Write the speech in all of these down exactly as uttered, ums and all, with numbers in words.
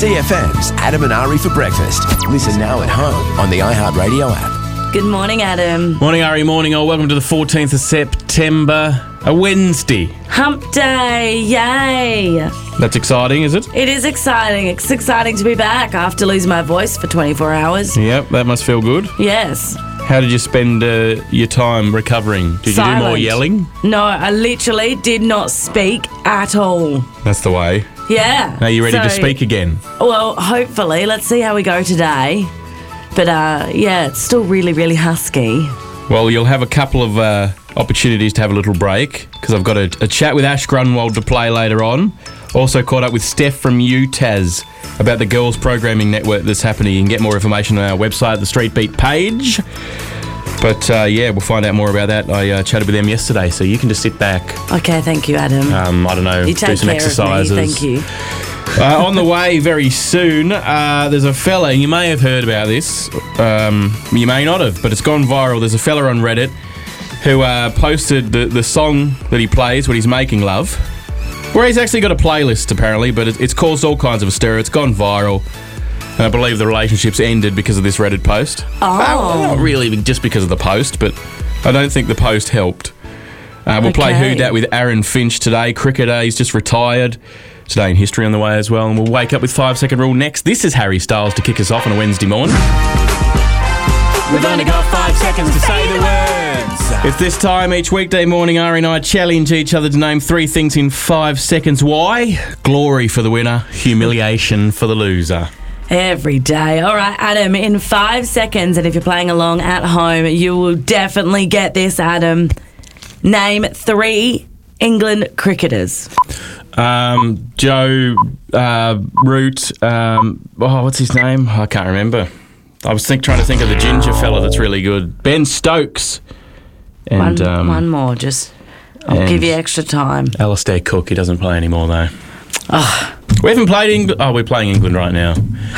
C F M's Adam and Ari for breakfast. Listen now at home on the iHeartRadio app. Good morning, Adam. Morning, Ari. Morning, all. Welcome to the fourteenth of September, a Wednesday. Hump day, yay. That's exciting, is it? It is exciting. It's exciting to be back after losing my voice for twenty-four hours. Yep, that must feel good. Yes. How did you spend uh, your time recovering? Did Silent. you do more yelling? No, I literally did not speak at all. That's the way. Yeah. Are you ready So, to speak again? Well, hopefully. Let's see how we go today. But, uh, yeah, it's still really, really husky. Well, you'll have a couple of uh, opportunities to have a little break because I've got a, a chat with Ash Grunwald to play later on. Also caught up with Steph from U T A S about the Girls Programming Network that's happening. You can get more information on our website, the Street Beat page. But, uh, yeah, we'll find out more about that. I uh, chatted with them yesterday, so you can just sit back. Okay, thank you, Adam. Um, I don't know, you do take some care exercises. of me, thank you. Uh, on the way very soon, uh, there's a fella, you may have heard about this, um, you may not have, but it's gone viral. There's a fella on Reddit who uh, posted the, the song that he plays when he's making love, where he's actually got a playlist apparently, but it, it's caused all kinds of a stir. It's gone viral. And I believe the relationship's ended because of this Reddit post. Oh. Well, not really just because of the post, but I don't think the post helped. Uh, we'll play Okay. Who Dat with Aaron Finch today. Cricketer, he's just retired. Today in history on the way as well. And we'll wake up with five second rule next. This is Harry Styles to kick us off on a Wednesday morning. We've only got five seconds to say the words. It's this time each weekday morning, Ari and I challenge each other to name three things in five seconds. Why? Glory for the winner, humiliation for the loser. Every day. All right, Adam, in five seconds, and if you're playing along at home, you will definitely get this, Adam. Name three England cricketers. Um, Joe uh, Root. Um, oh, what's his name? I can't remember. I was think, trying to think of the ginger fella that's really good. Ben Stokes. And one, um, one more, just. I'll and- give you extra time. Alistair Cook. He doesn't play anymore though. Oh, We haven't played England. Oh, we're playing England right now.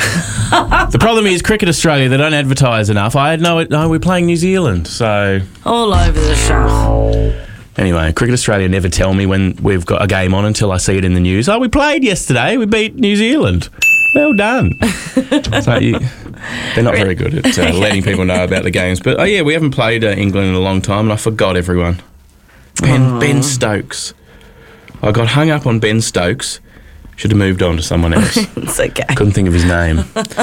The problem is Cricket Australia, they don't advertise enough. I had no, no, we're playing New Zealand. So all over the shop. anyway, Cricket Australia never tell me when we've got a game on until I see it in the news. Oh, we played yesterday. We beat New Zealand. Well done. So you, they're not very good at uh, letting people know about the games. But, oh, yeah, we haven't played uh, England in a long time, and I forgot everyone. Ben, Ben Stokes. I got hung up on Ben Stokes. Should have moved on to someone else. It's okay. Couldn't think of his name.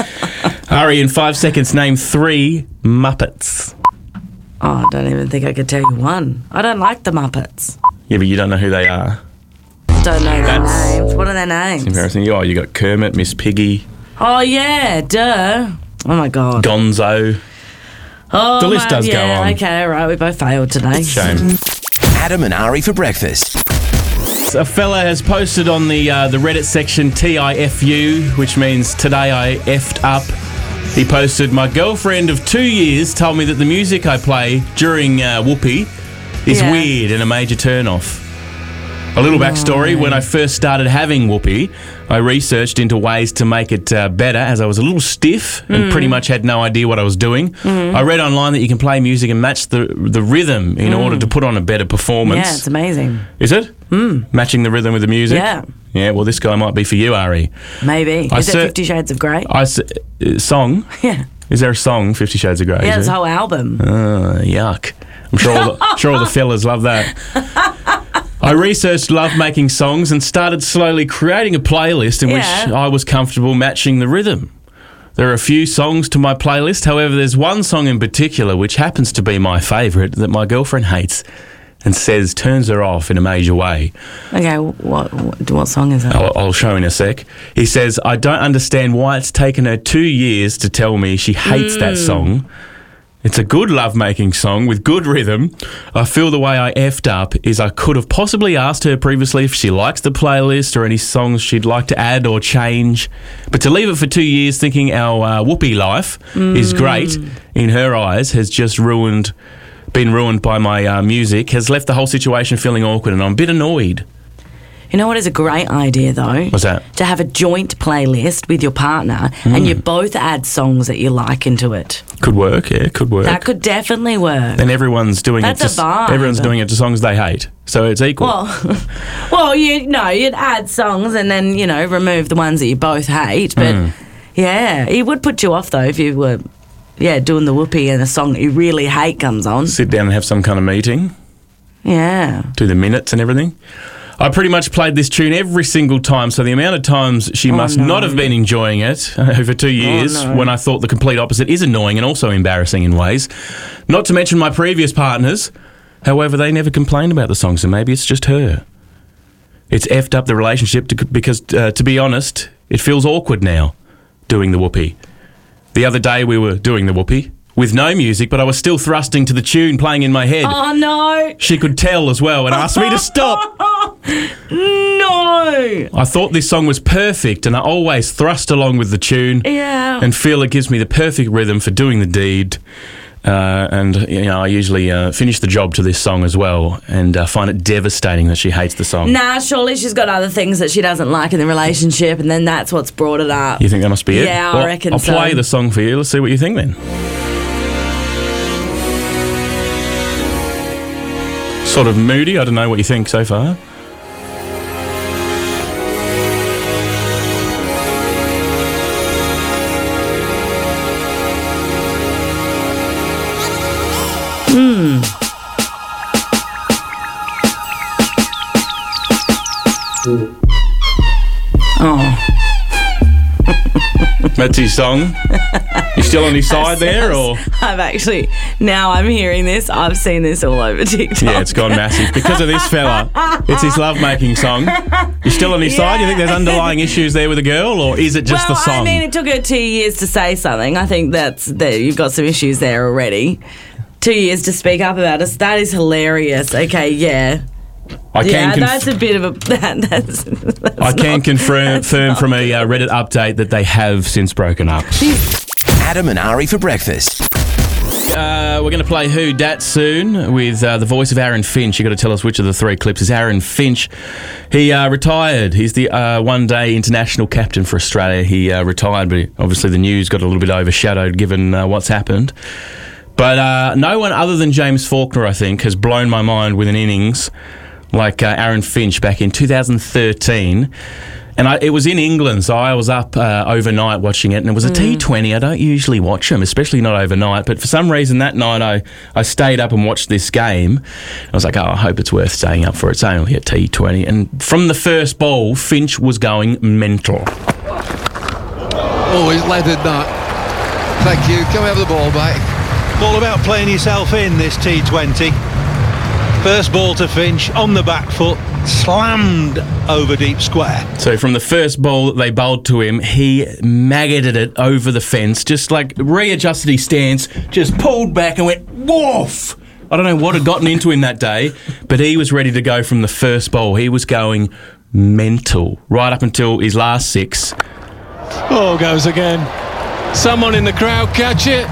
Ari, in five seconds, name three Muppets. Oh, I don't even think I could tell you one. I don't like the Muppets. Yeah, but you don't know who they are. Don't know their That's- names. What are their names? Embarrassing. Oh, you got Kermit, Miss Piggy, Oh, yeah, duh. Oh, my God. Gonzo. Oh, The list my- does go yeah, on. Okay, all right. We both failed today. Shame. Adam and Ari for breakfast. A fella has posted on the uh, the Reddit section T I F U, which means today I effed up. He posted, my girlfriend of two years told me that the music I play during uh, Whoopee is Yeah. weird and a major turn-off. A little backstory, when I first started having Whoopee, I researched into ways to make it uh, better as I was a little stiff and pretty much had no idea what I was doing. I read online that you can play music and match the the rhythm in order to put on a better performance. Yeah, it's amazing. Is it? Mm. Matching the rhythm with the music? Yeah. Yeah, well, this guy might be for you, Ari. Maybe. I Is it ser- Fifty Shades of Grey? I s- uh, song? Yeah. Is there a song, Fifty Shades of Grey? Yeah, is this there? whole album. Uh, yuck. I'm sure all the, sure all the fellas love that. I researched love-making songs and started slowly creating a playlist in Yeah. which I was comfortable matching the rhythm. There are a few songs to my playlist. However, there's one song in particular which happens to be my favourite that my girlfriend hates and says turns her off in a major way. Okay, what what, what song is that? I'll, I'll show in a sec. He says, I don't understand why it's taken her two years to tell me she hates that song. It's a good love-making song with good rhythm. I feel the way I effed up is I could have possibly asked her previously if she likes the playlist or any songs she'd like to add or change. But to leave it for two years thinking our uh, Whoopee life is great, in her eyes, has just ruined, been ruined by my uh, music, has left the whole situation feeling awkward and I'm a bit annoyed. You know what is a great idea, though? What's that? To have a joint playlist with your partner Mm. and you both add songs that you like into it. Could work, yeah, could work. That could definily work. Then everyone's doing That's it. a To, vibe. everyone's doing it to songs they hate, so it's equal. Well, well, you know, you'd add songs and then, you know, remove the ones that you both hate. But, Mm. yeah, it would put you off, though, if you were, yeah, doing the whoopee and a song that you really hate comes on. Sit down and have some kind of meeting, Yeah. do the minutes and everything. I pretty much played this tune every single time, so the amount of times she Oh, must no. not have been enjoying it over two years no. when I thought the complete opposite is annoying and also embarrassing in ways. Not to mention my previous partners. However, they never complained about the song, so maybe it's just her. It's effed up the relationship to, because, uh, to be honest, it feels awkward now doing the whoopee. The other day we were doing the whoopee with no music, but I was still thrusting to the tune playing in my head. Oh, no. She could tell as well and asked me to stop. No. I thought this song was perfect, and I always thrust along with the tune Yeah. and feel it gives me the perfect rhythm for doing the deed. Uh, and you know, I usually uh, finish the job to this song as well, and uh, find it devastating that she hates the song. Nah, surely she's got other things that she doesn't like in the relationship, and then that's what's brought it up. You think that must be it? Yeah, I Well, reckon I'll so. play the song for you. Let's see what you think then. Sort of moody. I don't know what you think so far. Oh. That's his song. You still on his side there, or I've actually, now I'm hearing this, I've seen this all over TikTok. yeah, it's gone massive because of this fella. It's his love-making song. You still on his side? You think there's underlying issues there with the girl, or is it just well, the song? I mean, it took her two years to say something. I think that's that you've got some issues there already. Two years to speak up about us. That is hilarious. Okay, yeah. I Yeah, can conf- that's a bit of a. That, that's, that's I can not- confirm that's firm not- from a uh, Reddit update that they have since broken up. Adam and Ari for breakfast. Uh, we're going to play Who Dat soon with uh, the voice of Aaron Finch. You've got to tell us which of the three clips is Aaron Finch. He uh, retired. He's the uh, one-day international captain for Australia. He uh, retired, but obviously the news got a little bit overshadowed given uh, what's happened. But uh, no one other than James Faulkner, I think, has blown my mind with an innings like uh, Aaron Finch back in two thousand thirteen. And I, it was in England, so I was up uh, overnight watching it, and it was a Mm. T twenty. I don't usually watch them, especially not overnight, but for some reason that night I, I stayed up and watched this game. I was like, oh, I hope it's worth staying up for. It's only a T twenty. And from the first ball, Finch was going mental. Oh, he's leathered that. Thank you. Can we have the ball back? All about playing yourself in this T twenty. First ball to Finch on the back foot, slammed over deep square. So from the first ball that they bowled to him, he maggoted it over the fence, just like readjusted his stance, just pulled back and went, woof! I don't know what had gotten into him that day, but he was ready to go from the first bowl. He was going mental right up until his last six. Oh, goes again. Someone in the crowd catch it.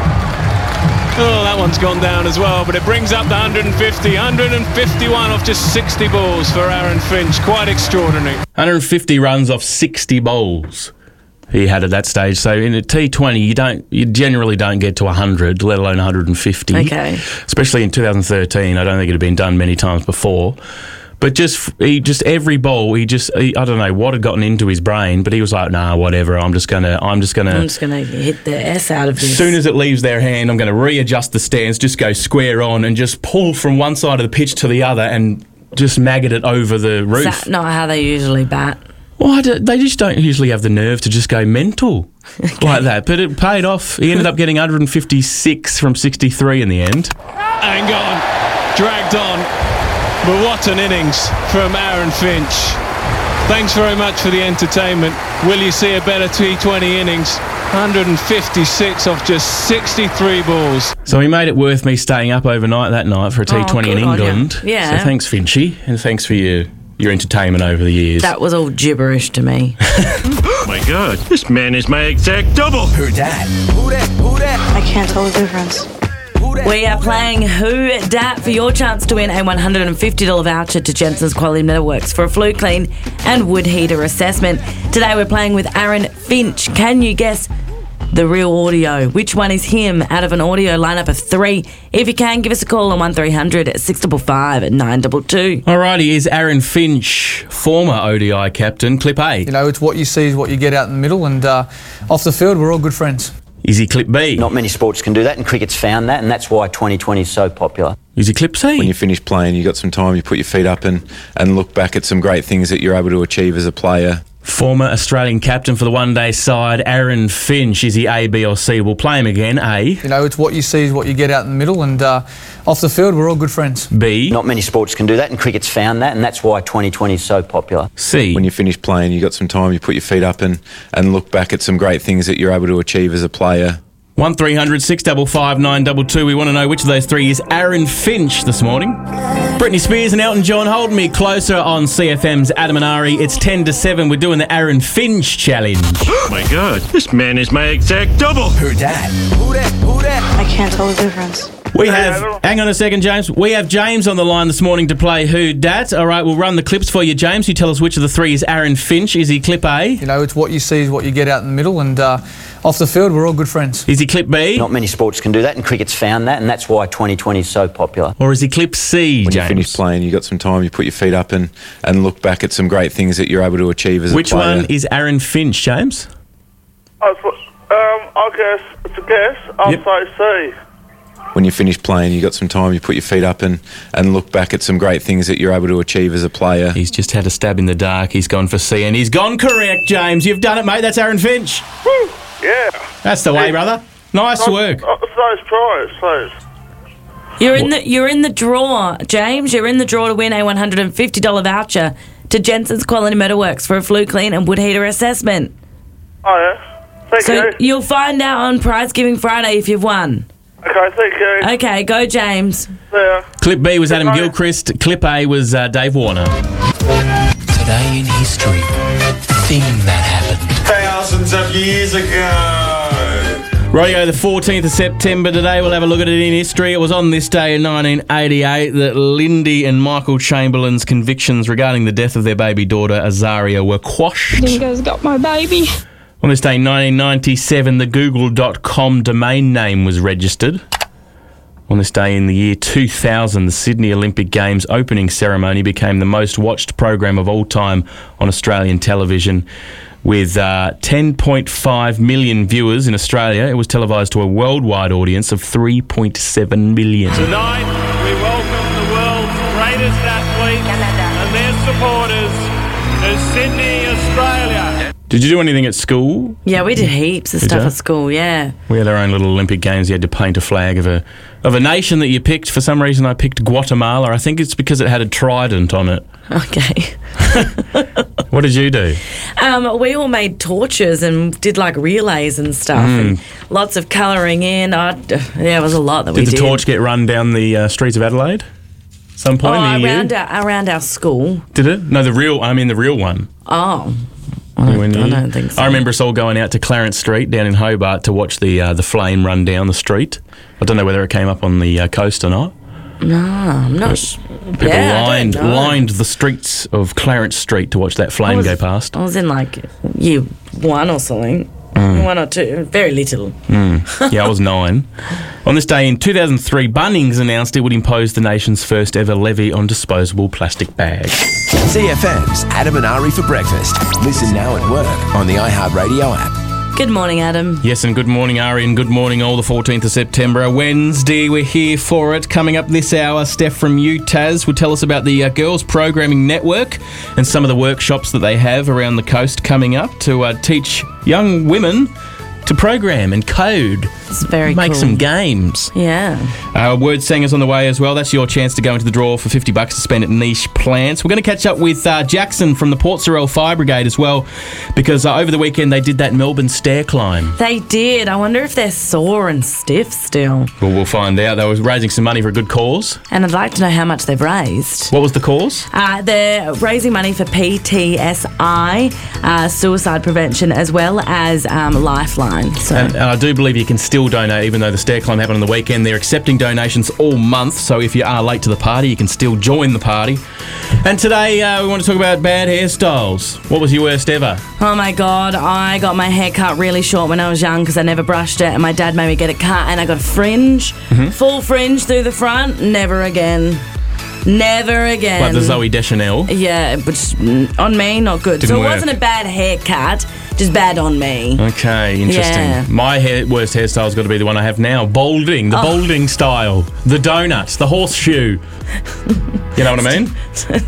Oh, that one's gone down as well, but it brings up the one hundred fifty. one hundred fifty-one off just sixty balls for Aaron Finch. Quite extraordinary. one hundred fifty runs off sixty bowls he had at that stage. So in a T twenty, you don't, you generally don't get to one hundred, let alone one hundred fifty. Okay. Especially in two thousand thirteen, I don't think it had been done many times before. But just he just every ball, he just he, I don't know what had gotten into his brain, but he was like, nah, whatever. I'm just gonna, I'm just gonna. I'm just going to hit the S out of this. As soon as it leaves their hand, I'm going to readjust the stance, just go square on, and just pull from one side of the pitch to the other, and just maggot it over the roof. Is that not how they usually bat? Well, I don't- they just don't usually have the nerve to just go mental like that. But it paid off. He ended up getting one hundred fifty-six from sixty-three in the end. And gone. Dragged on. But what an innings from Aaron Finch. Thanks very much for the entertainment. Will you see a better T twenty innings? one hundred fifty-six off just sixty-three balls. So he made it worth me staying up overnight that night for a T twenty Oh, in good on you. England. Yeah. So thanks, Finchy, and thanks for your, your entertainment over the years. That was all gibberish to me. My God, this man is my exact double. Who dat? Who dat? Who dat? I can't tell the difference. We are playing Who Dat for your chance to win a one hundred fifty dollars voucher to Jensen's Quality Metalworks for a flue clean and wood heater assessment. Today we're playing with Aaron Finch. Can you guess the real audio? Which one is him out of an audio lineup of three? If you can, give us a call on one three hundred six five five nine two two. Alrighty, is Aaron Finch, former O D I captain, clip A. You know, it's what you see is what you get out in the middle, and uh, off the field, we're all good friends. Is he clip B? Not many sports can do that, and cricket's found that, and that's why twenty twenty is so popular. Is he clip C? When you finish playing, you got some time, you put your feet up and, and look back at some great things that you're able to achieve as a player. Former Australian captain for the one-day side, Aaron Finch. Is he A, B or C? We'll play him again. A. You know, it's what you see is what you get out in the middle, and uh, off the field, we're all good friends. B. Not many sports can do that, and cricket's found that, and that's why twenty twenty is so popular. C. When you finish playing, you got some time, you put your feet up and, and look back at some great things that you're able to achieve as a player. one three hundred six five five nine two two. We want to know which of those three is Aaron Finch this morning. Britney Spears and Elton John hold me closer on C F M's Adam and Ari. It's ten to seven. We're doing the Aaron Finch challenge. Oh my God, this man is my exact double. Who dat? Who dat? Who dat? I can't tell the difference. We have, hang on a second, James. We have James on the line this morning to play Who Dat. All right, we'll run the clips for you, James. You tell us which of the three is Aaron Finch. Is he clip A? You know, it's what you see is what you get out in the middle, and uh, off the field, we're all good friends. Is he clip B? Not many sports can do that, and cricket's found that, and that's why twenty twenty is so popular. Or is he clip C, When James? you finish playing, you got some time, you put your feet up and, and look back at some great things that you're able to achieve as Which a player. one is Aaron Finch, James? I was, um, I guess, it's a guess, I'll Yep. say C. When you finish playing, you got some time, you put your feet up and, and look back at some great things that you're able to achieve as a player. He's just had a stab in the dark. He's gone for C, and he's gone correct, James. You've done it, mate. That's Aaron Finch. Woo, yeah. That's the way, brother. Nice work. Uh, those prize, please. You're in the you're in the draw, James. You're in the draw to win a one hundred fifty dollars voucher to Jensen's Quality Metalworks for a flue clean and wood heater assessment. Oh, yeah. Thank So you. you'll find out on Prize Giving Friday if you've won. Okay, thank you. Okay, go James. Yeah. Clip B was Adam Bye. Gilchrist. Clip A was uh, Dave Warner. Today in history, thing that happened. Thousands of years ago. Rightio, the fourteenth of September today. We'll have a look at it in history. It was on this day in nineteen eighty-eight that Lindy and Michael Chamberlain's convictions regarding the death of their baby daughter, Azaria, were quashed. Dingo's got my baby. On this day in nineteen ninety-seven, the google dot com domain name was registered. On this day in the year two thousand, the Sydney Olympic Games opening ceremony became the most watched program of all time on Australian television. With uh, ten point five million viewers in Australia, it was televised to a worldwide audience of three point seven million. Tonight, we welcome the world's greatest athletes and their supporters to Sydney, Australia. Did you do anything at school? Yeah, we did heaps of Did stuff ya? at school, yeah. We had our own little Olympic Games. You had to paint a flag of a of a nation that you picked. For some reason, I picked Guatemala. I think it's because it had a trident on it. Okay. What did you do? Um, we all made torches and did like relays and stuff, and lots of colouring in. I, yeah, it was a lot that we Did did. the torch get run down the uh, streets of Adelaide? Some point Oh, near around you? our, around our school. Did it? No, the real. I mean, the real one. Oh, I When don't, I you- don't think so. I remember us all going out to Clarence Street down in Hobart to watch the uh, the flame run down the street. I don't know whether it came up on the uh, coast or not. No, I'm not. Sh- People yeah, I lined don't know. lined the streets of Clarence Street to watch that flame was- go past. I was in like year one or something. One or two. Very little. Yeah, I was nine. On this day in two thousand three, Bunnings announced it would impose the nation's first ever levy on disposable plastic bags. C F M's Adam and Ari for breakfast. Listen now at work on the iHeartRadio app. Good morning, Adam. Yes, and good morning, Ari, and good morning all. The fourteenth of September, a Wednesday. We're here for it. Coming up this hour, Steph from UTAS will tell us about the uh, Girls Programming Network and some of the workshops that they have around the coast coming up to uh, teach young women to program and code. It's very Make cool. some games. Yeah. Uh, Word Singers on the way as well. That's your chance to go into the draw for fifty bucks to spend at Niche Plants. We're going to catch up with uh, Jackson from the Port Sorell Fire Brigade as well, because uh, over the weekend they did that Melbourne stair climb. They did. I wonder if they're sore and stiff still. Well, we'll find out. They were raising some money for a good cause. And I'd like to know how much they've raised. What was the cause? Uh, they're raising money for P T S I, uh, suicide prevention, as well as um, Lifeline. So And, and I do believe you can still still donate, even though the stair climb happened on the weekend. They're accepting donations all month, so if you are late to the party, you can still join the party. And today uh, we want to talk about bad hairstyles. What was your worst ever? Oh my God, I got my hair cut really short when I was young because I never brushed it, and my dad made me get it cut, and I got a fringe, mm-hmm. full fringe through the front. Never again. Never again. Like the Zoe Deschanel? Yeah, which on me, not good. Didn't so it work. wasn't a bad haircut, just bad on me. Okay, interesting. Yeah. My hair, worst hairstyle's got to be the one I have now. Balding, the Oh. balding style. The donuts, the horseshoe. You know what I mean?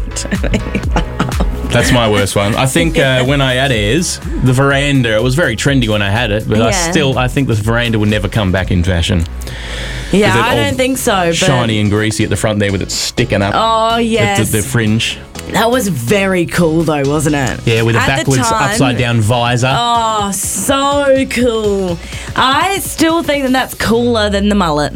That's my worst one. I think uh, when I had airs, the veranda, it was very trendy when I had it, but I Yeah. still, I think the veranda would never come back in fashion. Yeah, Is it I all don't think so. But Shiny and greasy at the front there with it sticking up. Oh, the- yes. The, the fringe. That was very cool, though, wasn't it? Yeah, with a At the backwards, time- upside down visor. Oh, so cool. I still think that that's cooler than the mullet.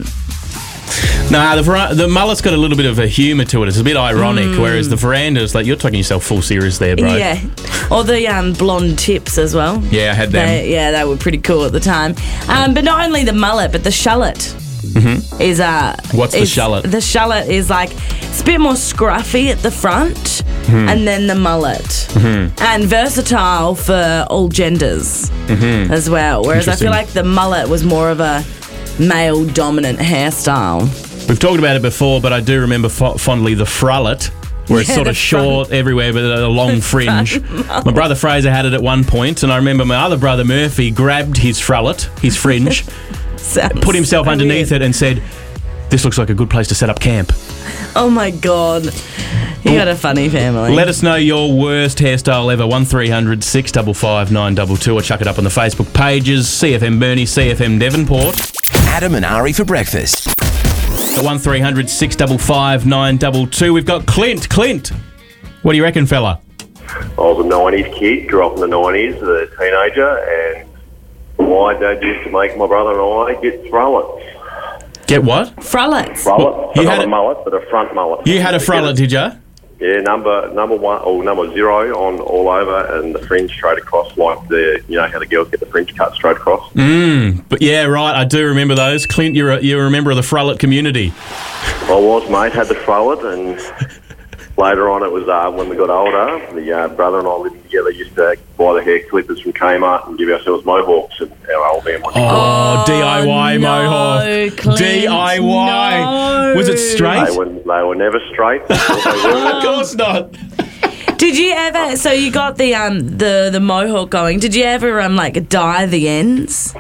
Nah, the ver- the mullet's got a little bit of a humour to it. It's a bit ironic, Mm. whereas the veranda is like, you're taking yourself full serious there, bro. Yeah. Or the um, blonde tips as well. Yeah, I had them. They, yeah, they were pretty cool at the time. Um, but not only the mullet, but the shallot Mm-hmm. is... Uh, What's the is- shallot? The shallot is like, it's a bit more scruffy at the front, Mhm. and then the mullet. Mhm. And versatile for all genders Mhm. as well. Whereas I Interesting. feel like the mullet was more of a male-dominant hairstyle. We've talked about it before, but I do remember fo- fondly the frullet, where it's Yeah, sort the of short everywhere, but a long fringe. front My brother Fraser had it at one point, and I remember my other brother Murphy grabbed his frullet, his fringe, put himself so underneath weird. it, and said, "This looks like a good place to set up camp." Oh my God. You got a funny family. Let us know your worst hairstyle ever. one three hundred six five five nine two two, or chuck it up on the Facebook pages. C F M Burnie, C F M Devonport. Adam and Ari for breakfast. The one three hundred six five five nine two two. We've got Clint. Clint, what do you reckon, fella? I was a nineties kid, grew up in the nineties as a teenager, and my dad used to make my brother and I get frullets. Get what? Frullets. Frullet, You not had a a- mullet, but a front mullet. You had a frullet, did you? Yeah, number number one or number zero on all over, and the fringe straight across, like the you know how the girls get the fringe cut straight across. Mm, but yeah, right, I do remember those. Clint, you're a, you're a member of the frullet community. I was, mate, had the frullet, and later on it was uh, when we got older, the uh, brother and I living together used to buy the hair clippers from Kmart and give ourselves mohawks, and our old man wanted Oh, D I Y mohawk. Clint, D I Y. no. Was it straight? They were, they were never straight. Of course not. Did you ever? So you got the um the the mohawk going. Did you ever um like dye the ends?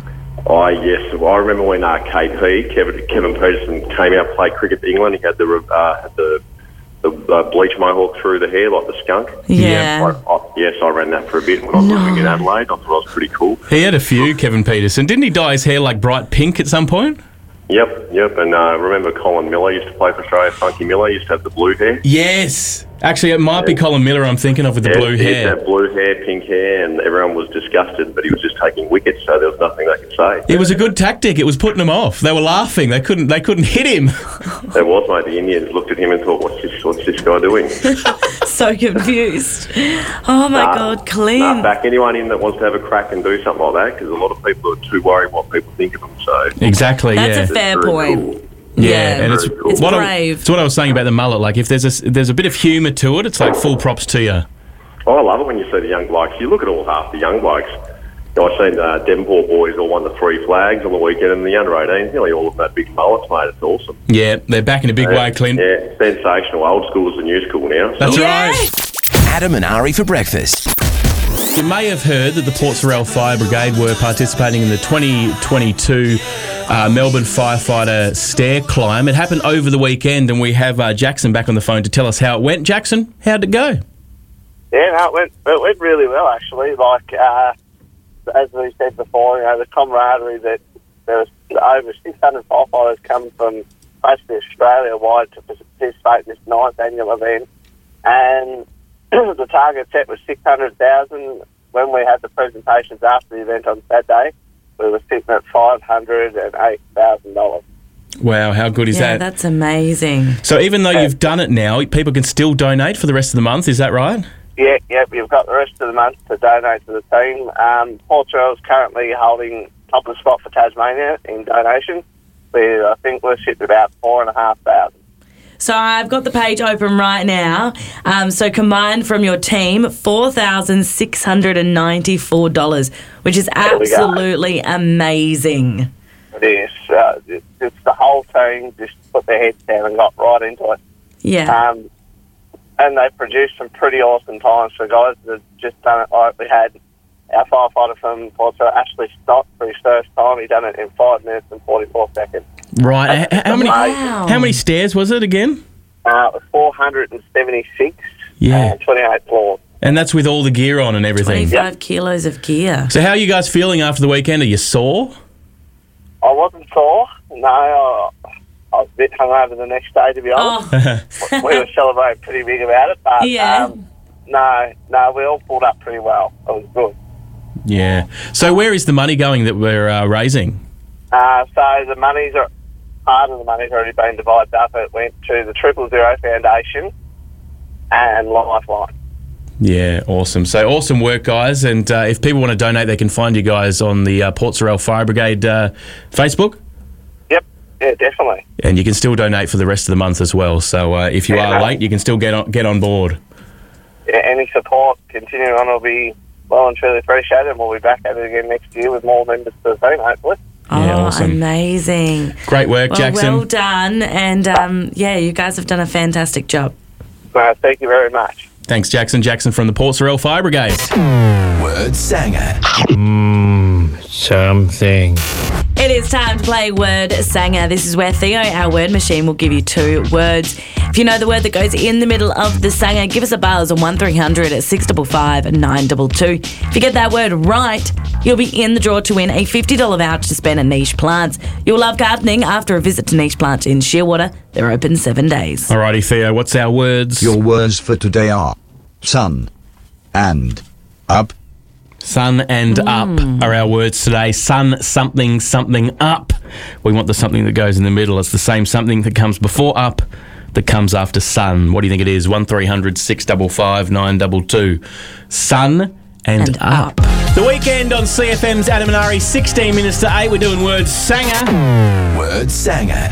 Oh, yes. I remember when uh, K P, Kevin, Kevin Peterson, came out to play cricket for England. He had the uh, had the, the uh, bleach mohawk through the hair like the skunk. Yeah. I, I, yes, I ran that for a bit when I was living in Adelaide. I thought it was pretty cool. He had a few, Kevin Peterson. Didn't he dye his hair like bright pink at some point? Yep, yep. And I uh, remember Colin Miller used to play for Australia. Funky Miller used to have the blue hair. Yes. Actually, it might be Colin Miller I'm thinking of with the Yeah, blue he used to hair. have blue hair, pink hair, and everyone was disgusted, but he was just taking wickets, so there was nothing they could say. It was a good tactic. It was putting them off. They were laughing. They couldn't. They couldn't hit him. There was, mate. The Indians looked at him and thought, "What's this? What's this guy doing?" So confused. Oh my Nah, God, Clint. Nah, back anyone in that wants to have a crack and do something like that, because a lot of people are too worried what people think of them. So Exactly. That's yeah. a fair Very point. cool. Yeah, Yeah, and it's, very cool. It's what I, brave. it's what I was saying about the mullet. Like, if there's a there's a bit of humour to it, it's like full props to you. Oh, I love it when you see the young blokes. You look at all half the young blokes. I've seen uh, Devonport boys all won the three flags on the weekend, and the under eighteens, nearly all of them had big mullets, mate. It's awesome. Yeah, they're back in a big way, Clint. Yeah, sensational. Old school is the new school now. That's Yeah. right. Adam and Ari for breakfast. You may have heard that the Port Sorell Fire Brigade were participating in the twenty twenty-two uh, Melbourne Firefighter Stair Climb. It happened over the weekend, and we have uh, Jackson back on the phone to tell us how it went. Jackson, how'd it go? Yeah, no, it went, it went really well, actually. Like, uh, as we said before, you know, the camaraderie that there was over six hundred firefighters come from basically Australia-wide to participate in this ninth annual event. And the target set was six hundred thousand. When we had the presentations after the event on Saturday, we were sitting at five hundred eight thousand dollars. Wow, how good is Yeah, that? that's amazing. So even though you've done it now, people can still donate for the rest of the month, is that right? Yeah, yeah, you've got the rest of the month to donate to the team. Um, Port Sorell's currently holding top of the spot for Tasmania in donation. We, I think we're sitting about four and a half thousand. So I've got the page open right now. Um, so combined from your team, four thousand six hundred ninety-four dollars, which is absolutely amazing. It is. Uh, it, it's the whole team just put their heads down and got right into it. Yeah. Um, and they produced some pretty awesome times for guys that have just done it. Like we had our firefighter from Portsmouth, Ashley Stott, for his first time. He done it in five minutes and forty-four seconds. Right. H- how many? Wow. How many stairs was it again? Uh, it was four hundred seventy-six. Yeah. And twenty-eight floors. And that's with all the gear on and everything. twenty-five yep. kilos of gear. So how are you guys feeling after the weekend? Are you sore? I wasn't sore. No, I, I was a bit hungover the next day, to be honest. Oh. We were celebrating pretty big about it, but yeah. um, no, no, we all pulled up pretty well. It was good. Yeah. So where is the money going that we're uh, raising? Uh, so the money's are, part of the money's already been divided up. It went to the Triple Zero Foundation and Lifeline. Yeah, awesome. So awesome work, guys. And uh, if people want to donate, they can find you guys on the uh, Port Sorell Fire Brigade uh, Facebook. Yep, yeah, definitely. And you can still donate for the rest of the month as well. So uh, if you yeah, are no. late, you can still get on, get on board. Yeah, any support continuing on will be well and truly appreciated, and we'll be back at it again next year with more members to the team, hopefully. Yeah, oh, awesome. Amazing. Great work, well, Jackson. Well done. And um, yeah, you guys have done a fantastic job. Uh, thank you very much. Thanks, Jackson. Jackson from the Port Sorell Fire Brigade. Word Sanger. Mmm, something. It is time to play Word Sanger. This is where Theo, our word machine, will give you two words. If you know the word that goes in the middle of the sanger, give us a buzz on one three hundred six five five nine two two. If you get that word right, you'll be in the draw to win a fifty dollars voucher to spend at Niche Plants. You'll love gardening after a visit to Niche Plants in Shearwater. They're open seven days. Alrighty, Theo, what's our words? Your words for today are sun and up. Sun and Mm. up are our words today. Sun, something, something, up. We want the something that goes in the middle. It's the same something that comes before up that comes after sun. What do you think it is? one three hundred six five five nine two two. Sun and, And up. up. The weekend on C F M's Adam and Ari, sixteen minutes to eight. We're doing Word Sanger. Word Sanger.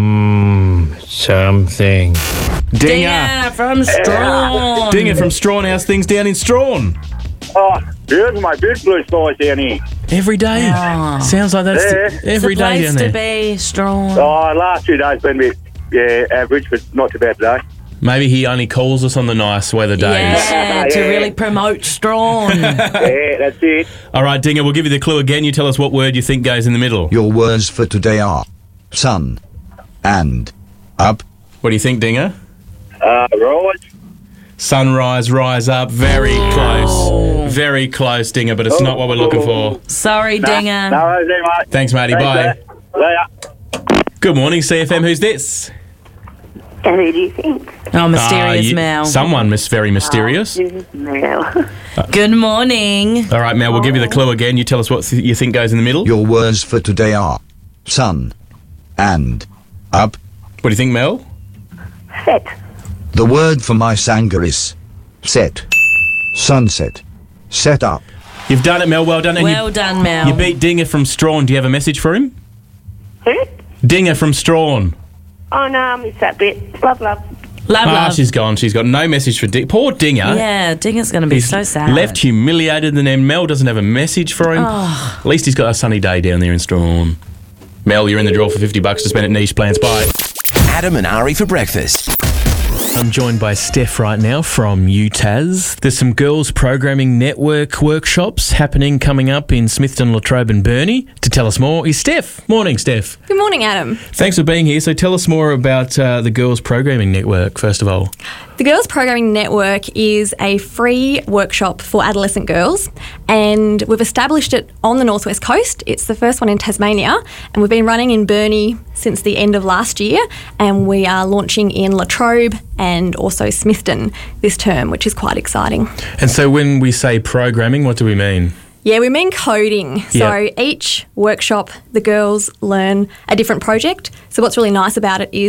Mmm, something. Dinger. Dinger from Strawn. Dinger from Strawn. How's things down in Strawn? Oh, beautiful, mate. Beautiful blue skies down here. Every day. Oh. Sounds like that's Yeah. every it's a day place down there. to be, Strawn. Oh, last two days been a bit, yeah, average, but not too bad today. Maybe he only calls us on the nice weather days. Yeah, to Yeah. really promote Strawn. Yeah, that's it. All right, Dinger, we'll give you the clue again. You tell us what word you think goes in the middle. Your words for today are sun and up. What do you think, Dinger? Uh, right. Sunrise, rise up. Very close. Very close, Dinger, but it's not what we're looking for. Sorry, Dinger. No worries there, mate. Thanks, matey. Bye. Later. Good morning, C F M. Who's this? And who do you think? Oh, mysterious Ah, you- Mel. Someone mis- very mysterious. This is Mel. Good morning. All right, Mel, we'll give you the clue again. You tell us what th- you think goes in the middle. Your words for today are sun and up. What do you think, Mel? Set. The word for my sanger is set. Sunset. Set up. You've done it, Mel. Well done. And Well you, done, Mel. you beat Dinger from Strawn. Do you have a message for him? Who? Dinger from Strawn. Oh, no, I missed that bit. Love, love. Love, Ah, love. she's gone. She's got no message for Dinger. Poor Dinger. Yeah, Dinger's going to be He's so sad. left humiliated, and then Mel doesn't have a message for him. Oh. At least he's got a sunny day down there in Strawn. Mel, you're in the draw for fifty bucks to spend at Niche Plants. Bye. Adam and Ari for breakfast. I'm joined by Steph right now from U T A S. There's some Girls Programming Network workshops happening coming up in Smithton, Latrobe and Burnie. To tell us more is Steph. Morning, Steph. Good morning, Adam. Thanks for being here. So tell us more about uh, the Girls Programming Network, first of all. The Girls Programming Network is a free workshop for adolescent girls, and we've established it on the Northwest Coast. It's the first one in Tasmania, and we've been running in Burnie since the end of last year, and we are launching in Latrobe and also Smithton this term, which is quite exciting. And so when we say programming, what do we mean? Yeah, we mean coding. So Yep. each workshop, the girls learn a different project. So what's really nice about it is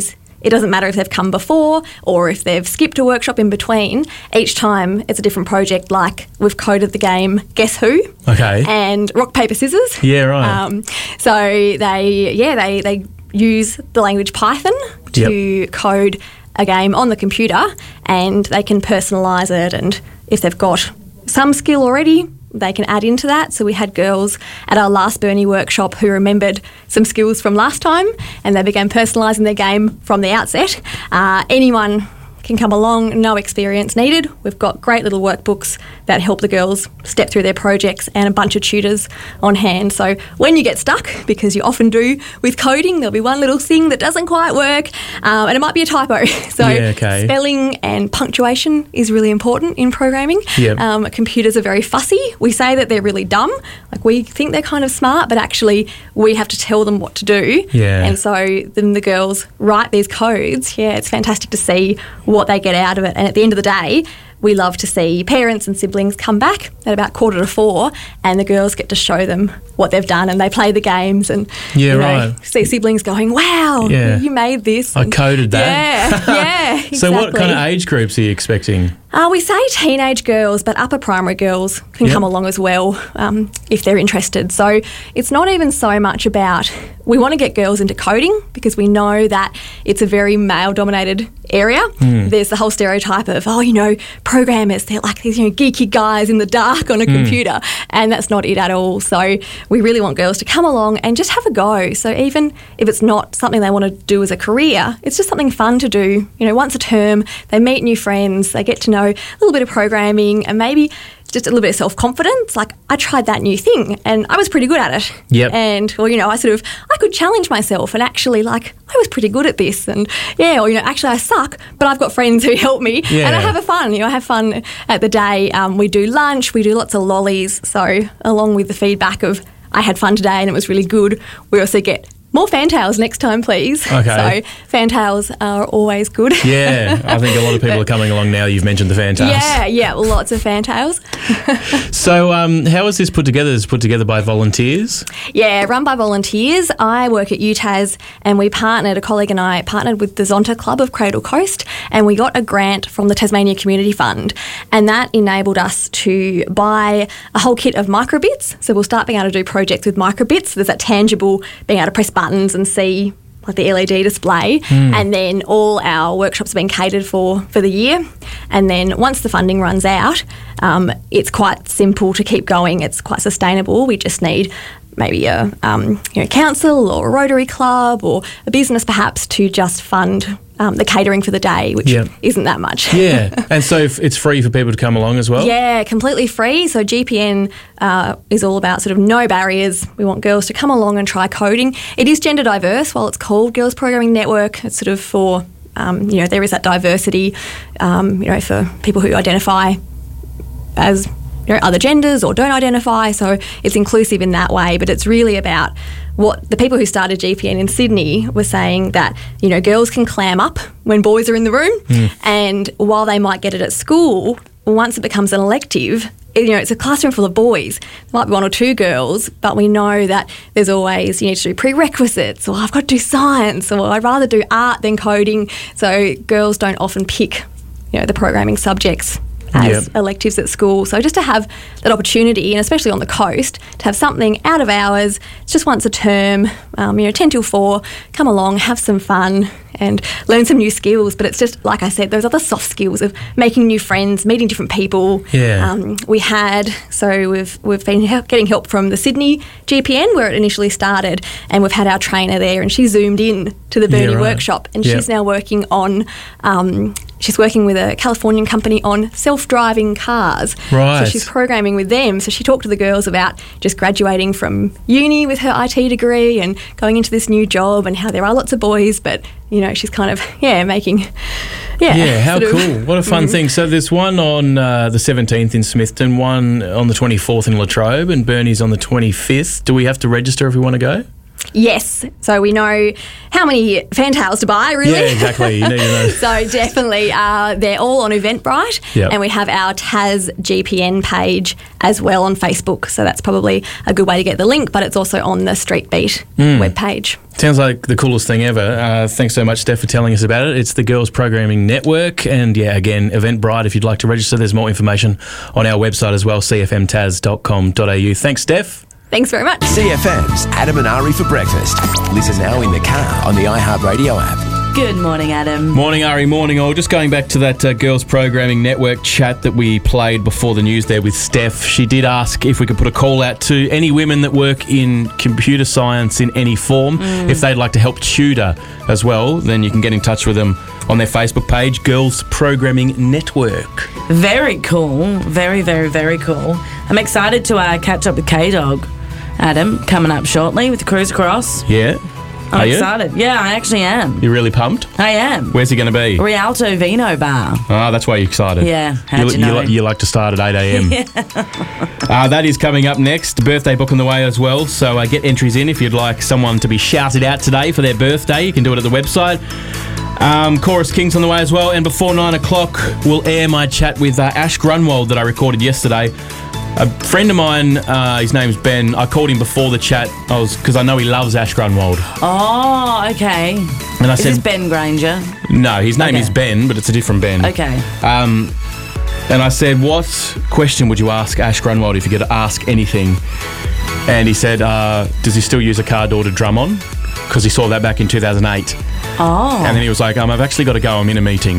it doesn't matter if they've come before or if they've skipped a workshop in between. Each time it's a different project, like we've coded the game Guess Who? Okay. And Rock, Paper, Scissors. Yeah, right. Um, so they, yeah, they, they use the language Python to Yep. code a game on the computer, and they can personalise it, and if they've got some skill already, they can add into that. So we had girls at our last Bernie workshop who remembered some skills from last time, and they began personalising their game from the outset. Uh, anyone can come along, no experience needed. We've got great little workbooks that help the girls step through their projects, and a bunch of tutors on hand. So when you get stuck, because you often do with coding, there'll be one little thing that doesn't quite work, um, and it might be a typo. So Yeah, okay. spelling and punctuation is really important in programming. Yep. Um, computers are very fussy. We say that they're really dumb. Like, we think they're kind of smart, but actually we have to tell them what to do. Yeah. And so then the girls write these codes. Yeah, it's fantastic to see what they get out of it. And at the end of the day, we love to see parents and siblings come back at about quarter to four, and the girls get to show them what they've done, and they play the games, and Yeah, you know, right. see siblings going, "Wow, Yeah. you made this." I And- coded that. Yeah, yeah. So what exactly. kind of age groups are you expecting? Uh, we say teenage girls, but upper primary girls can Yep. come along as well um, if they're interested. So it's not even so much about, we want to get girls into coding because we know that it's a very male-dominated area. Mm. There's the whole stereotype of, oh, you know, programmers, they're like these, you know, geeky guys in the dark on a Mm. computer, and that's not it at all. So we really want girls to come along and just have a go. So even if it's not something they want to do as a career, it's just something fun to do. You know, once a term, they meet new friends, they get to know a little bit of programming, and maybe just a little bit of self-confidence. Like, I tried that new thing and I was pretty good at it. Yep. And, or, you know, I sort of, I could challenge myself and actually, like, I was pretty good at this. And, yeah, or, you know, actually I suck, but I've got friends who help me. Yeah. And I have a fun, you know, I have fun at the day. Um, we do lunch, we do lots of lollies. So along with the feedback of, I had fun today and it was really good, we also get more fantails next time, please. Okay. So fantails are always good. Yeah, I think a lot of people are coming along now. You've mentioned the fantails. Yeah, yeah, lots of fantails. So um, how is this put together? Is it put together by volunteers? Yeah, run by volunteers. I work at U T A S, and we partnered, a colleague and I partnered with the Zonta Club of Cradle Coast, and we got a grant from the Tasmania Community Fund, and that enabled us to buy a whole kit of microbits. So we'll start being able to do projects with microbits. There's that tangible, being able to press buttons and see like the L E D display, Mm. and then all our workshops have been catered for for the year. And then once the funding runs out, um, it's quite simple to keep going. It's quite sustainable. We just need maybe a um, you know, council or a Rotary Club or a business perhaps to just fund um, the catering for the day, which Yep. isn't that much. Yeah, and so if it's free for people to come along as well? Yeah, completely free. So G P N uh, is all about sort of no barriers. We want girls to come along and try coding. It is gender diverse. While it's called Girls Programming Network, it's sort of for, um, you know, there is that diversity, um, you know, for people who identify as, you know, other genders or don't identify. So it's inclusive in that way, but it's really about what the people who started G P N in Sydney were saying, that, you know, girls can clam up when boys are in the room. Mm. And while they might get it at school, once it becomes an elective, you know, it's a classroom full of boys. There might be one or two girls, but we know that there's always, you need to do prerequisites, or I've got to do science, or I'd rather do art than coding. So girls don't often pick, you know, the programming subjects as Yep. electives at school. So just to have that opportunity, and especially on the coast, to have something out of hours, it's just once a term, um, you know, ten till four, come along, have some fun and learn some new skills. But it's just, like I said, those other soft skills of making new friends, meeting different people. Yeah. Um, we had, so we've we've been help, getting help from the Sydney G P N where it initially started, and we've had our trainer there, and she zoomed in to the Bernie Yeah, right. workshop, and Yep. she's now working on, um, she's working with a Californian company on self-driving cars. Right. So she's programming with them. So she talked to the girls about just graduating from uni with her I T degree and going into this new job, and how there are lots of boys, but, you know, she's kind of, yeah, making, yeah. Yeah, how sort of- cool. What a fun Mm. thing. So there's one on uh, the seventeenth in Smithton, one on the twenty-fourth in Latrobe, and Bernie's on the twenty-fifth. Do we have to register if we want to go? Yes. So we know how many fantails to buy, really. Yeah, exactly. You need to know. So definitely, uh, they're all on Eventbrite. Yep. And we have our Taz G P N page as well on Facebook. So that's probably a good way to get the link, but it's also on the Street Beat Mm. webpage. Sounds like the coolest thing ever. Uh, thanks so much, Steph, for telling us about it. It's the Girls Programming Network. And yeah, again, Eventbrite, if you'd like to register, there's more information on our website as well, c f m taz dot com dot a u. Thanks, Steph. Thanks very much. C F M's Adam and Ari for breakfast. Listen now in the car on the iHeartRadio app. Good morning, Adam. Morning, Ari. Morning, all. Just going back to that uh, Girls Programming Network chat that we played before the news there with Steph. She did ask if we could put a call out to any women that work in computer science in any form. Mm. If they'd like to help tutor as well, then you can get in touch with them on their Facebook page, Girls Programming Network. Very cool. Very, very, very cool. I'm excited to uh, catch up with K-Dog, Adam, coming up shortly with Cruise Across. Yeah. I'm Are you? excited. Yeah, I actually am. You're really pumped? I am. Where's he going to be? Rialto Vino Bar. Ah, that's why you're excited. Yeah, how'd you know? li- you like to start at eight a.m. Yeah. Uh, that is coming up next. Birthday book on the way as well. So uh, get entries in if you'd like someone to be shouted out today for their birthday. You can do it at the website. Um, Chorus Kings on the way as well. And before nine o'clock, we'll air my chat with uh, Ash Grunwald that I recorded yesterday. A friend of mine, uh, his name's Ben. I called him before the chat. I was because I know he loves Ash Grunwald. Oh, okay. And I is said, this Ben Granger? No, his name Okay. is Ben, but it's a different Ben. Okay. Um, and I said, what question would you ask Ash Grunwald if you could ask anything? And he said, uh, does he still use a car door to drum on? Because he saw that back in two thousand eight. Oh. And then he was like, um, I've actually got to go. I'm in a meeting.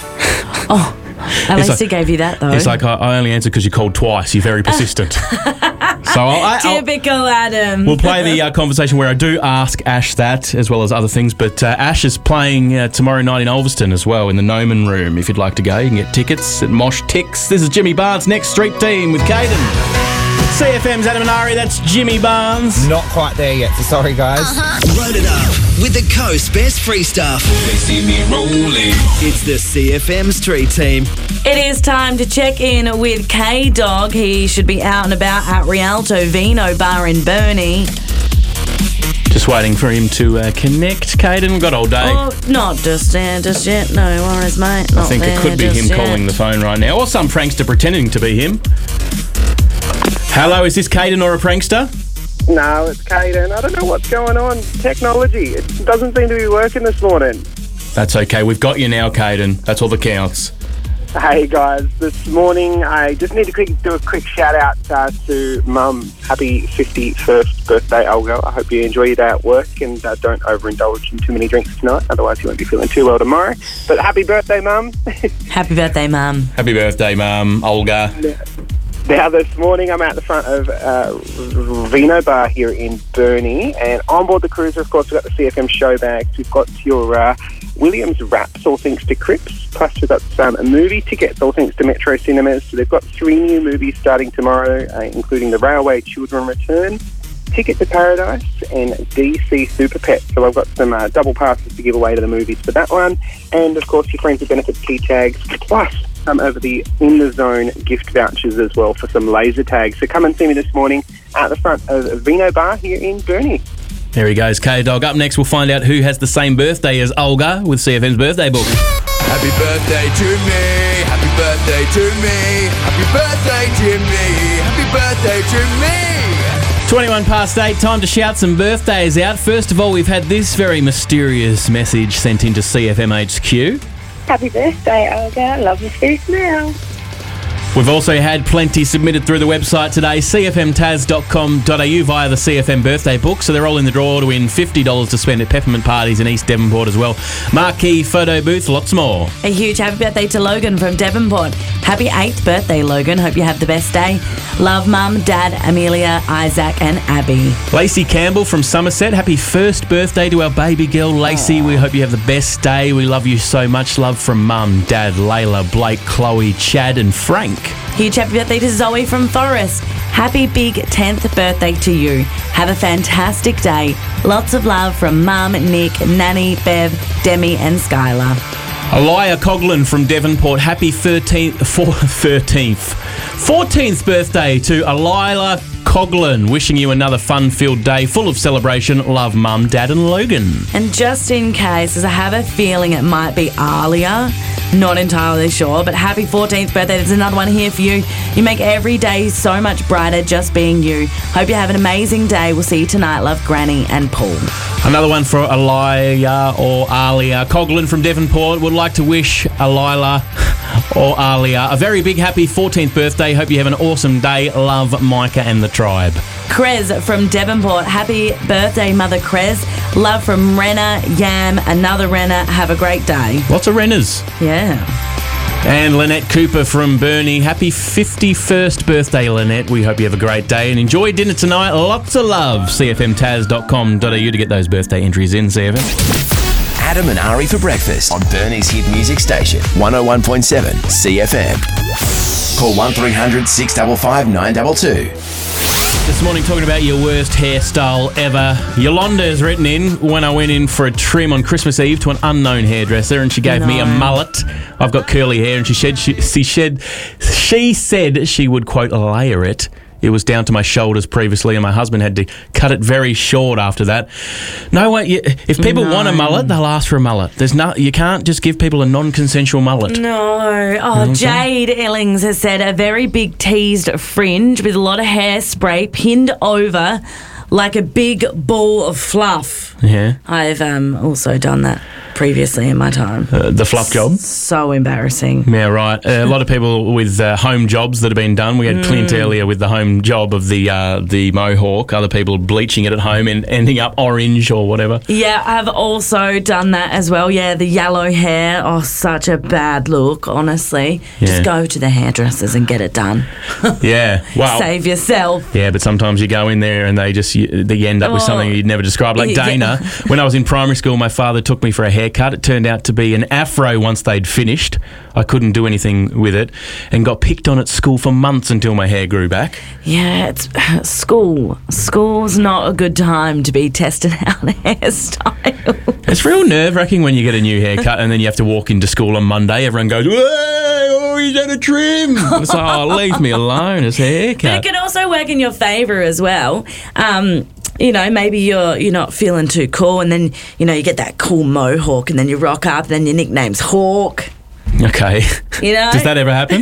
Oh. At He's least like- he gave you that, though. He's like, I, I only answered because you called twice. You're very persistent. so I'll, I, I'll, Typical Adam. we'll play the uh, conversation where I do ask Ash that, as well as other things. But uh, Ash is playing uh, tomorrow night in Ulverston as well, in the Noman Room. If you'd like to go, you can get tickets at Mosh Tix. This is Jimmy Barnes, next Street Team with Caden. C F M's Adam and Ari, that's Jimmy Barnes. Not quite there yet, so sorry guys. Load it up with the Coast Best Free Stuff. They see me rolling. It's the C F M Street Team. It is time to check in with K-Dog. He should be out and about at Rialto Vino Bar in Burnie. Just waiting for him to uh, connect, Caden. We've got all day. Oh, not just there just yet. No worries, mate. Not I think there it could be just him yet. calling the phone right now, or some prankster pretending to be him. Hello, is this Caden or a prankster? No, it's Caden. I don't know what's going on. Technology. It doesn't seem to be working this morning. That's okay. We've got you now, Caden. That's all that counts. Hey guys, this morning I just need to quick, do a quick shout out uh, to Mum. Happy fifty-first birthday, Olga. I hope you enjoy your day at work and uh, don't overindulge in too many drinks tonight, otherwise you won't be feeling too well tomorrow. But happy birthday, Mum. Happy birthday, Mum. Happy birthday, Mum. Olga. Now, this morning I'm out the front of uh, Vino Bar here in Burnie, and on board the cruiser, of course, we've got the C F M show bags. We've got your uh, Williams wraps, all thanks to Crips, plus we've got some movie tickets, all thanks to Metro Cinemas. So they've got three new movies starting tomorrow, uh, including The Railway Children Return, Ticket to Paradise, and D C Super Pet. So I've got some uh, double passes to give away to the movies for that one, and of course your Friends with Benefits key tags, plus some over the In the Zone gift vouchers as well for some laser tags. So come and see me this morning at the front of Vino Bar here in Burnie. There he goes, K-Dog. Up next, we'll find out who has the same birthday as Olga with C F M's birthday book. Happy birthday to me. Happy birthday to me. Happy birthday, Jimmy. Happy birthday to me. twenty-one past eight, time to shout some birthdays out. First of all, we've had this very mysterious message sent into C F M H Q. Happy birthday, Olga. Love your face now. We've also had plenty submitted through the website today, c f m taz dot com dot a u via the C F M birthday book. So they're all in the draw to win fifty dollars to spend at peppermint parties in East Devonport as well. Marquee photo booth, lots more. A huge happy birthday to Logan from Devonport. Happy eighth birthday, Logan. Hope you have the best day. Love, Mum, Dad, Amelia, Isaac, and Abby. Lacey Campbell from Somerset, happy first birthday to our baby girl, Lacey. We hope you have the best day. We love you so much. Love from Mum, Dad, Layla, Blake, Chloe, Chad, and Frank. Huge happy birthday to Zoe from Forest. Happy big tenth birthday to you. Have a fantastic day. Lots of love from Mum, Nick, Nanny, Bev, Demi, and Skylar. Elia Coughlin from Devonport, happy thirteenth, four, thirteenth, fourteenth birthday to Elia Coghlan, wishing you another fun-filled day full of celebration. Love, Mum, Dad and Logan. And just in case, as I have a feeling it might be Alia, not entirely sure, but happy fourteenth birthday. There's another one here for you. You make every day so much brighter just being you. Hope you have an amazing day. We'll see you tonight. Love, Granny and Paul. Another one for Alia or Alia. Coghlan from Devonport would like to wish Alila or Alia a very big happy fourteenth birthday. Hope you have an awesome day. Love, Micah and the tribe. Krez from Devonport. Happy birthday, Mother Krez. Love from Renner, Yam, another Renner. Have a great day. Lots of Renners. Yeah. And Lynette Cooper from Burnie. Happy fifty-first birthday, Lynette. We hope you have a great day and enjoy dinner tonight. Lots of love. c f m taz dot com dot a u to get those birthday entries in, C F M. Adam and Ari for breakfast on Burnie's hit music station, one oh one point seven C F M. Call one three hundred six five five nine two two. This morning talking about your worst hairstyle ever. Yolanda has written in when I went in for a trim on Christmas Eve to an unknown hairdresser and she gave No. me a mullet. I've got curly hair and she said she, she, said, she said she would, quote, layer it. It was down to my shoulders previously and my husband had to cut it very short after that. No way. You, if people No. want a mullet, they'll ask for a mullet. There's no, you can't just give people a non-consensual mullet. No. Oh, Okay. Jade Ellings has said a very big teased fringe with a lot of hairspray pinned over like a big ball of fluff. Yeah. I've um, also done that previously in my time. Uh, the fluff job. So embarrassing. Yeah, right. Uh, a lot of people with uh, home jobs that have been done. We had Clint earlier with the home job of the uh, the mohawk. Other people bleaching it at home and ending up orange or whatever. Yeah, I've also done that as well. Yeah, the yellow hair. Oh, such a bad look, honestly. Yeah. Just go to the hairdressers and get it done. Yeah. Well. Save yourself. Yeah, but sometimes you go in there and they just you, they end up with Oh. something you'd never describe. Like Yeah. Dana, when I was in primary school, my father took me for a haircut. It turned out to be an afro once they'd finished. I couldn't do anything with it and got picked on at school for months until my hair grew back. Yeah, it's school. School's not a good time to be testing out hairstyle. It's real nerve-wracking when you get a new haircut and then you have to walk into school on Monday. Everyone goes, "Hey, oh, he's had a trim." It's like, oh, leave me alone. It's a But it haircut. can also work in your favour as well. Um, you know, maybe you're you're not feeling too cool, and then you know you get that cool mohawk, and then you rock up, and then your nickname's Hawk. Okay. You know, Does that ever happen?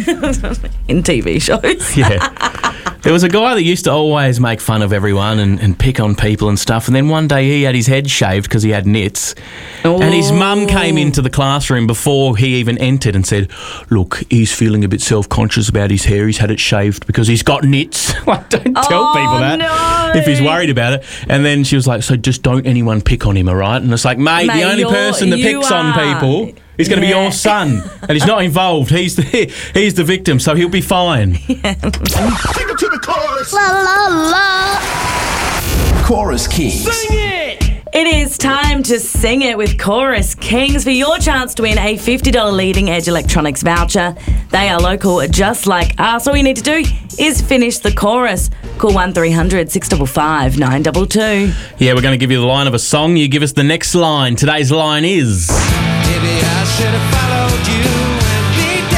in T V shows? Yeah. There was a guy that used to always make fun of everyone and, and pick on people and stuff. And then one day he had his head shaved because he had nits. And his mum came into the classroom before he even entered and said, "Look, he's feeling a bit self-conscious about his hair. He's had it shaved because he's got nits." Like, don't tell Oh, people that no. if he's worried about it. And then she was like, "So just don't anyone pick on him, all right?" And it's like, mate, Mate, the only you're- person that you picks on are. people is going to Yeah. be your son. And he's not involved. He's the, he's the victim, so he'll be fine. Take it to the chorus. La la la. Chorus Kings. It is time to sing it with Chorus Kings for your chance to win a fifty dollars Leading Edge Electronics voucher. They are local, just like us. All you need to do is finish the chorus. Call one three hundred six five five nine two two. Yeah, we're going to give you the line of a song. You give us the next line. Today's line is... Maybe I should have followed you and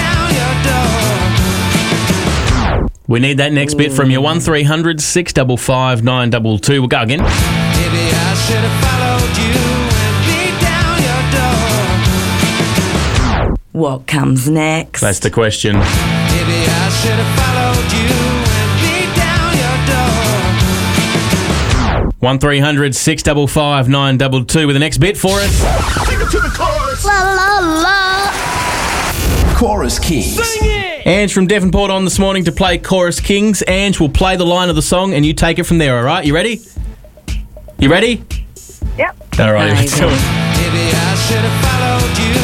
beat down your door. We need that next bit from you. one three hundred six five five nine two two. We'll go again. Maybe I should have followed you and beat down your door. What comes next? That's the question. Maybe I should have followed you and beat down your door. one three hundred six five five nine two two with the next bit for us. Take it to the chorus. La la la. Chorus Kings. Ange from Devonport on this morning to play Chorus Kings. Ange will play the line of the song and you take it from there, all right? You ready? You ready? Yep. All right, let's do it. Maybe I should have followed you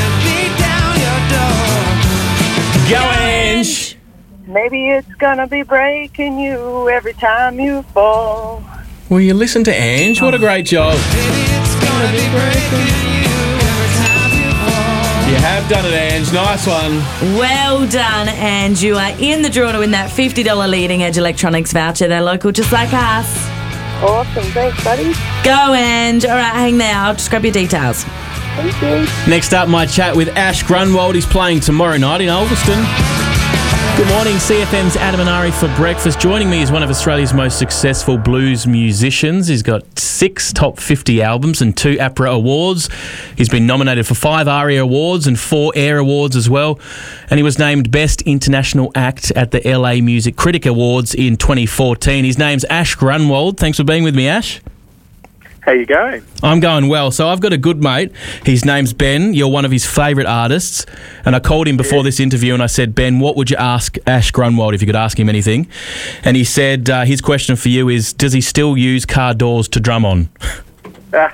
and beat down your door. Go, Ange. Maybe it's gonna be breaking you every time you fall. Will you listen to Ange? What a great job. Gonna be breaking you every time you fall. You have done it, Ange. Nice one. Well done, and you are in the draw to win that fifty dollars Leading Edge Electronics voucher. They're local, just like us. Awesome, thanks, buddy. Go, Ange. All right, hang there. I'll just grab your details. Thank you. Next up, my chat with Ash Grunwald. He's playing tomorrow night in Ulverston. Good morning, C F M's Adam and Ari for breakfast. Joining me is one of Australia's most successful blues musicians. He's got six top fifty albums and two APRA awards. He's been nominated for five ARIA awards and four AIR awards as well. And he was named Best International Act at the L A Music Critic Awards in twenty fourteen. His name's Ash Grunwald. Thanks for being with me, Ash. How you going? I'm going well. So I've got a good mate. His name's Ben. You're one of his favourite artists. And I called him before yeah. this interview and I said, Ben, what would you ask Ash Grunwald if you could ask him anything? And he said uh, his question for you is, does he still use car doors to drum on? uh,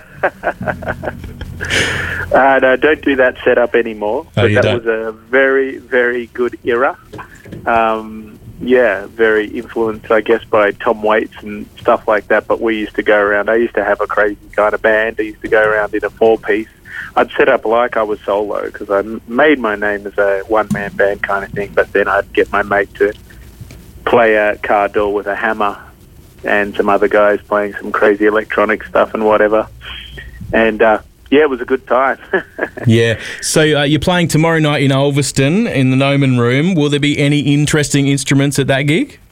no, don't do that setup anymore. Oh, but you that don't? was a very, very good era. Um, yeah, very influenced, I guess, by Tom Waits and stuff like that. But we used to go around. I used to have a crazy kind of band. I used to go around in a four-piece. I'd set up like I was solo because I made my name as a one-man band kind of thing. But then I'd get my mate to play a car door with a hammer and some other guys playing some crazy electronic stuff and whatever. And, uh, yeah, it was a good time. Yeah. So uh, you're playing tomorrow night in Ulverston in the Noman Room. Will there be any interesting instruments at that gig?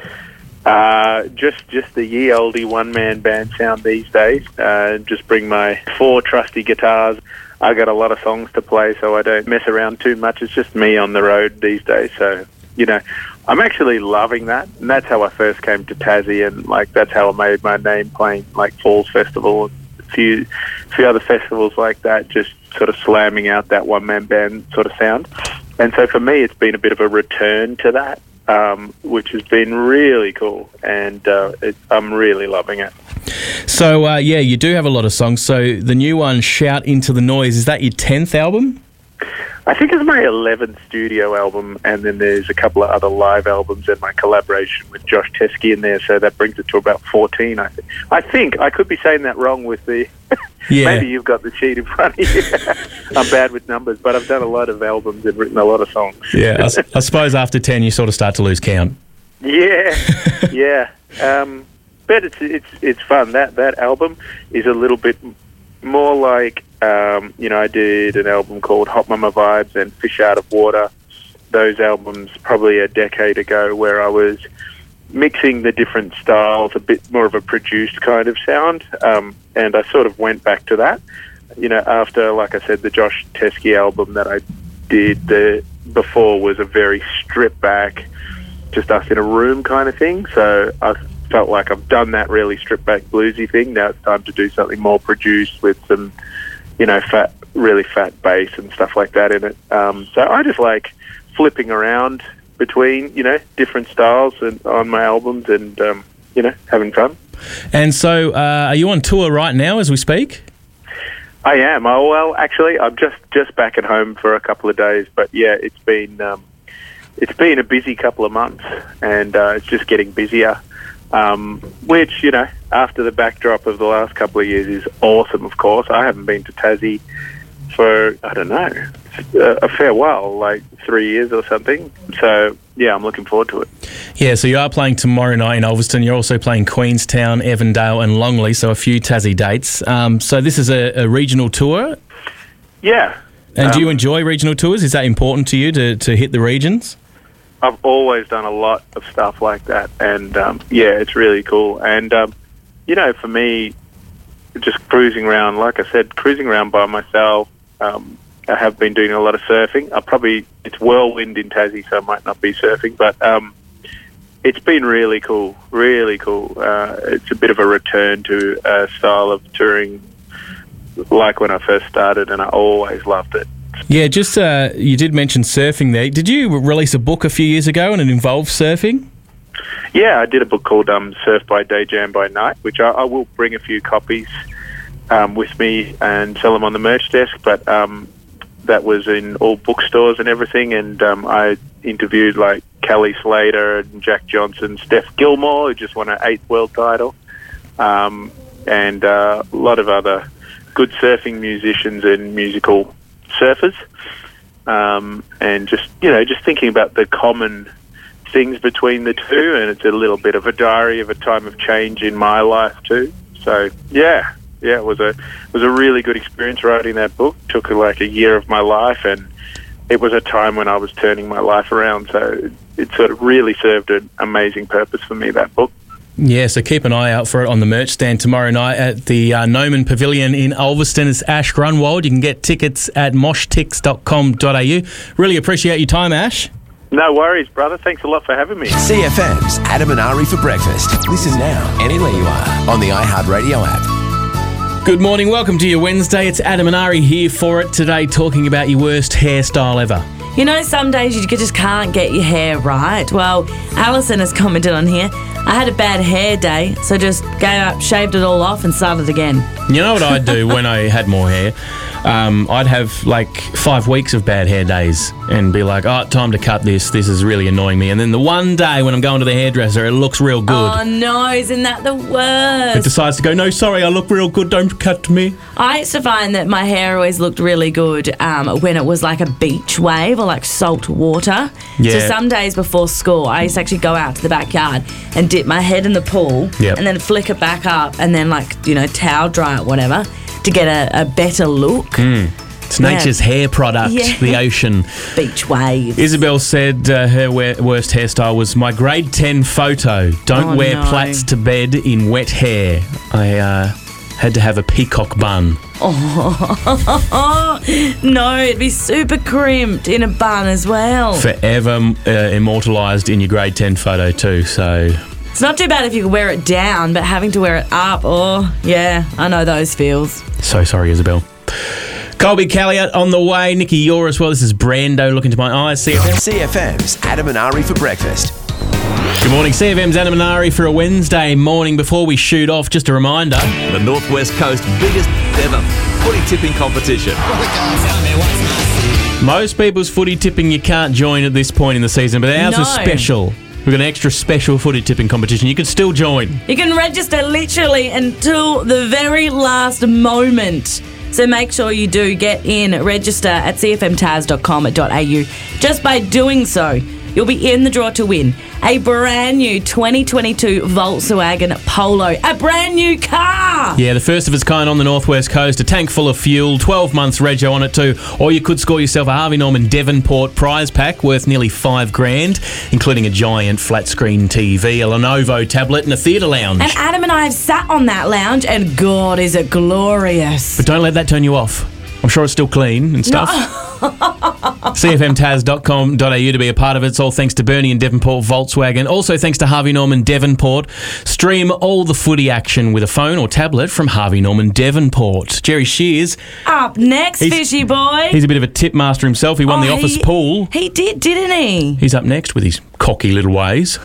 Uh, just just the ye olde one-man band sound these days. Uh, just bring my four trusty guitars. I got a lot of songs to play, so I don't mess around too much. It's just me on the road these days. So, you know, I'm actually loving that. And that's how I first came to Tassie, and, like, that's how I made my name playing, like, Falls Festival and a few, few other festivals like that, just sort of slamming out that one-man band sort of sound. And so for me, it's been a bit of a return to that, um, which has been really cool, and uh, it, I'm really loving it. So, uh, yeah, you do have a lot of songs. So the new one, Shout Into the Noise, is that your tenth album? I think it's my eleventh studio album, and then there's a couple of other live albums and my collaboration with Josh Teskey in there, so that brings it to about fourteen, I think. I think. I could be saying that wrong with the... Yeah. Maybe you've got the sheet in front of you. I'm bad with numbers, but I've done a lot of albums and written a lot of songs. Yeah, I, s- I suppose after ten you sort of start to lose count. Yeah, yeah. Um, but it's it's it's fun. That that album is a little bit more like, um, you know, I did an album called Hot Mama Vibes and Fish Out of Water. Those albums probably a decade ago, where I was mixing the different styles, a bit more of a produced kind of sound, um, and I sort of went back to that. You know, after, like I said, the Josh Teskey album that I did the before was a very stripped back, just us in a room kind of thing. So I felt like I've done that really stripped back bluesy thing. Now it's time to do something more produced with some, you know, fat, really fat bass and stuff like that in it. Um, so I just like flipping around between, you know, different styles and on my albums and, um, you know, having fun. And so uh, are you on tour right now as we speak? I am. Oh, well, actually, I'm just, just back at home for a couple of days. But, yeah, it's been um, it's been a busy couple of months, and uh, it's just getting busier, um, which, you know, after the backdrop of the last couple of years is awesome, of course. I haven't been to Tassie for, I don't know, a, a fair while, like three years or something. So, yeah, I'm looking forward to it. Yeah, so you are playing tomorrow night in Ulverston. You're also playing Queenstown, Evandale and Longley, so a few Tassie dates. Um, so this is a, a regional tour? Yeah. And um, do you enjoy regional tours? Is that important to you to, to hit the regions? I've always done a lot of stuff like that, and, um, yeah, it's really cool. And, um, you know, for me, just cruising around, like I said, cruising around by myself, um, I have been doing a lot of surfing. I probably, it's whirlwind in Tassie, so I might not be surfing, but um, it's been really cool, really cool. Uh, it's a bit of a return to a style of touring like when I first started, and I always loved it. Yeah, just uh, you did mention surfing there. Did you release a book a few years ago and it involved surfing? Yeah, I did a book called um, Surf by Day, Jam by Night, which I, I will bring a few copies um, with me and sell them on the merch desk, but um, that was in all bookstores and everything, and um, I interviewed like Kelly Slater and Jack Johnson, Steph Gilmore, who just won her eighth world title, um, and uh, a lot of other good surfing musicians and musical surfers, um, and just, you know, just thinking about the common things between the two, and it's a little bit of a diary of a time of change in my life too. So yeah, yeah, it was a it was a really good experience writing that book. It took like a year of my life, and it was a time when I was turning my life around. So it sort of really served an amazing purpose for me, that book. Yeah, so keep an eye out for it on the merch stand tomorrow night at the uh, Noman Pavilion in Ulverston. It's Ash Grunwald. You can get tickets at mosh tix dot com dot a u. Really appreciate your time, Ash. No worries, brother. Thanks a lot for having me. C F M's Adam and Ari for breakfast. Listen now, anywhere you are, on the iHeartRadio app. Good morning. Welcome to your Wednesday. It's Adam and Ari here for it today, talking about your worst hairstyle ever. You know, some days you just can't get your hair right. Well, Alison has commented on here, I had a bad hair day, so just gave up, shaved it all off and started again. You know what I'd do when I had more hair? Um, I'd have like five weeks of bad hair days and be like, oh, time to cut this. This is really annoying me. And then the one day when I'm going to the hairdresser, it looks real good. Oh, no, isn't that the worst? It decides to go, no, sorry, I look real good, don't cut me. I used to find that my hair always looked really good um, when it was like a beach wave or like salt water. Yeah. So some days before school, I used to actually go out to the backyard and dip my head in the pool Yep. and then flick it back up and then like, you know, towel dry it, whatever, to get a, a better look. Mm. It's Yeah. nature's hair product, Yeah. the ocean. Beach wave. Isabel said uh, her we- worst hairstyle was my grade ten photo. Don't Oh, wear no. plaits to bed in wet hair. I uh, had to have a peacock bun. Oh, no, it'd be super crimped in a bun as well. Forever uh, immortalised in your grade ten photo too, so... It's not too bad if you could wear it down, but having to wear it up, oh, yeah, I know those feels. So sorry, Isabel. Colby Calliot on the way. Nikki, you're as well. This is Brando. Look into my eyes. C F M. C F M's Adam and Ari for breakfast. Good morning. C F M's Adam and Ari for a Wednesday morning. Before we shoot off, just a reminder. The Northwest Coast biggest ever footy tipping competition. Most people's footy tipping you can't join at this point in the season, but ours No. is special. We've got an extra special footy tipping competition. You can still join. You can register literally until the very last moment. So make sure you do get in, register at c f m taz dot com dot a u. Just by doing so, you'll be in the draw to win a brand new twenty twenty-two Volkswagen Polo, a brand new car. Yeah, the first of its kind on the Northwest Coast. A tank full of fuel, twelve months rego on it too. Or you could score yourself a Harvey Norman Devonport prize pack worth nearly five grand, including a giant flat screen T V, a Lenovo tablet, and a theatre lounge. And Adam and I have sat on that lounge, and God, is it glorious. But don't let that turn you off. I'm sure it's still clean and stuff. c f m taz dot com dot a u to be a part of it. It's all thanks to Bernie and Devonport Volkswagen. Also thanks to Harvey Norman Devonport. Stream all the footy action with a phone or tablet from Harvey Norman Devonport. Jerry Shears. Up next, He's- fishy boy. He's a bit of a tip master himself. He won Oh, the office he- pool. He did, didn't he? He's up next with his cocky little ways.